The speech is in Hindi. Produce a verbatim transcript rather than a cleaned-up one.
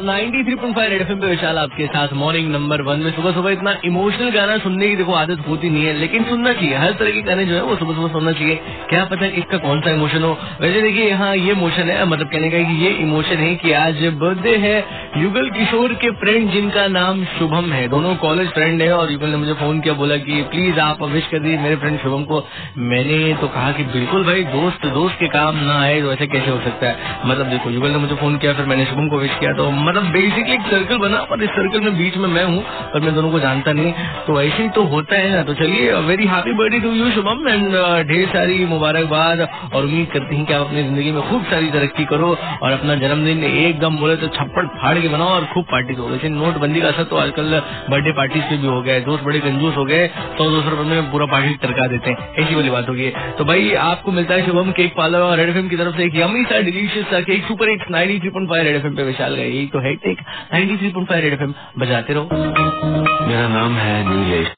Ninety three point five red FM पे विशाल आपके साथ मॉर्निंग नंबर वन में। सुबह सुबह इतना इमोशनल गाना सुनने की देखो आदत होती नहीं है, लेकिन सुनना चाहिए। हर तरह के गाने जो है वो सुबह सुबह सुनना चाहिए। क्या पता किसका कौन सा इमोशन हो। वैसे देखिए यहाँ ये इमोशन है, मतलब कहने का कि ये इमोशन है कि आज बर्थडे है युगल किशोर के फ्रेंड जिनका नाम शुभम है। दोनों कॉलेज फ्रेंड है और युगल ने मुझे फोन किया, बोला कि प्लीज आप विश कर दीजिए मेरे फ्रेंड शुभम को। मैंने तो कहा कि बिल्कुल भाई, दोस्त दोस्त के काम ना आए तो ऐसे कैसे हो सकता है। मतलब देखो युगल ने मुझे फोन किया, फिर मैंने शुभम को विश किया, तो मतलब बेसिकली एक सर्कल बना, पर इस सर्कल में बीच में मैं हूँ पर मैं दोनों को जानता नहीं, तो ऐसे ही तो होता है ना। तो चलिए very happy birthday to you Shubham, and ढेर सारी मुबारकबाद, और उम्मीद करती हैं कि आप अपनी जिंदगी में खूब सारी तरक्की करो और अपना जन्मदिन एकदम बोले तो छप्पड़ फाड़ के बनाओ और खूब पार्टी दो। वैसे नोटबंदी का असर तो आजकल बर्थडे पार्टी पे भी हो गया है, दोस्त बड़े कंजूस हो गए, सौ दो सौ रुपए में पूरा पार्टी टरका देते हैं, ऐसी वाली बात होगी। तो भाई आपको मिलता है शुभम केक पार्लर और रेड एफएम की तरफ से एक यम्मी सा डिलीशियस सा cake, super hits ninety three point five red FM पे विशाल गए। यही तो है take ninety three point five red FM, बजाते रहो। मेरा नाम है नीलेश।